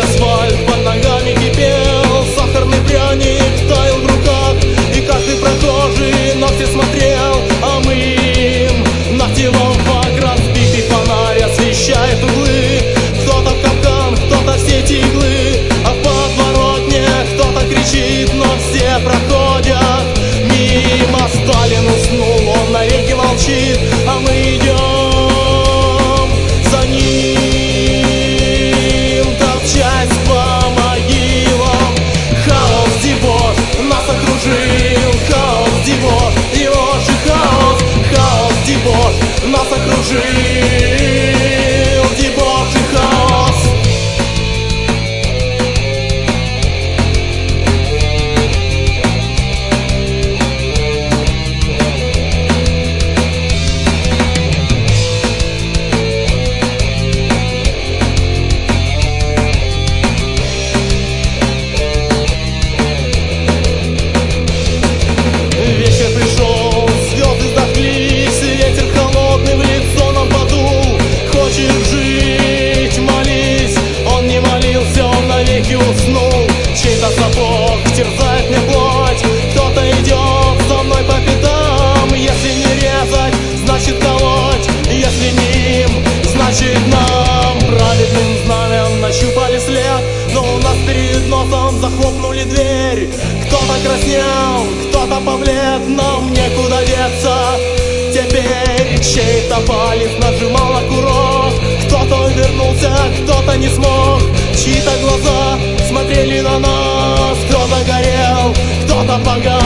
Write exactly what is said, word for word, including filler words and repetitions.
асфальт под ногами кипел, сахарный пряник таял в руках, и каждый прохожий на все смотрел, а мы им ногтевом фак. Разбитый фонарь освещает углы, кто-то в капкан, кто-то в сети иглы, а в подворотне кто-то кричит, но все проходят мимо. Сталин уснул, он навеки молчит, а мы идем за ним, топчась по могилам. Хаос, дебош нас окружил, хаос, дебош, его же хаос. Хаос, дебош нас окружил, дебош и хаос. Вечер пришел, звезды вдохлись, ветер холодный в лицо нам подул. Хочешь жить, молись, он не молился, он навеки уснул. Чей-то сапог терзает мне плоть, кто-то идет за мной по пятам. Если не резать, значит колоть, если не им, значит нам. Праведным знамен нащупали след, но у нас перед носом захлопнули дверь. Кто-то краснел, кто-то поблед, нам некуда деться. Теперь чей-то палец нажимал на курок, кто-то вернулся, кто-то не смог. Чьи-то глаза смотрели на нас, кто-то горел, кто-то погас.